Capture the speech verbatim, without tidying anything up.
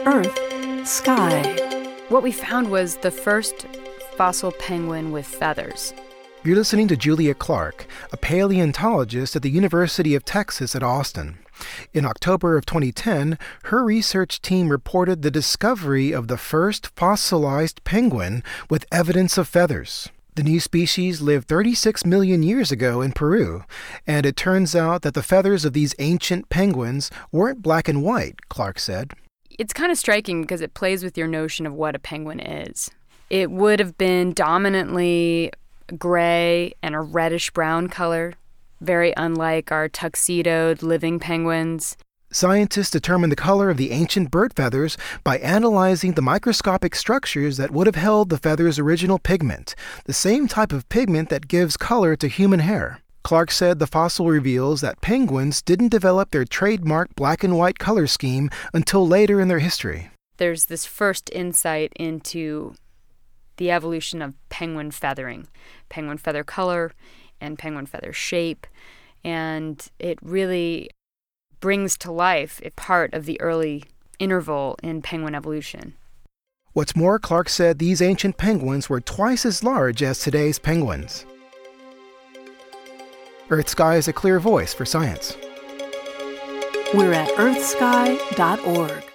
Earth, Sky. What we found was the first fossil penguin with feathers. You're listening to Julia Clark, a paleontologist at the University of Texas at Austin. In October of twenty ten, her research team reported the discovery of the first fossilized penguin with evidence of feathers. The new species lived thirty-six million years ago in Peru, and it turns out that the feathers of these ancient penguins weren't black and white, Clark said. It's kind of striking because it plays with your notion of what a penguin is. It would have been dominantly gray and a reddish-brown color, very unlike our tuxedoed living penguins. Scientists determined the color of the ancient bird feathers by analyzing the microscopic structures that would have held the feather's original pigment, the same type of pigment that gives color to human hair. Clark said the fossil reveals that penguins didn't develop their trademark black and white color scheme until later in their history. There's this first insight into the evolution of penguin feathering, penguin feather color and penguin feather shape, and it really brings to life a part of the early interval in penguin evolution. What's more, Clark said these ancient penguins were twice as large as today's penguins. Earth Sky is a clear voice for science. We're at earth sky dot org.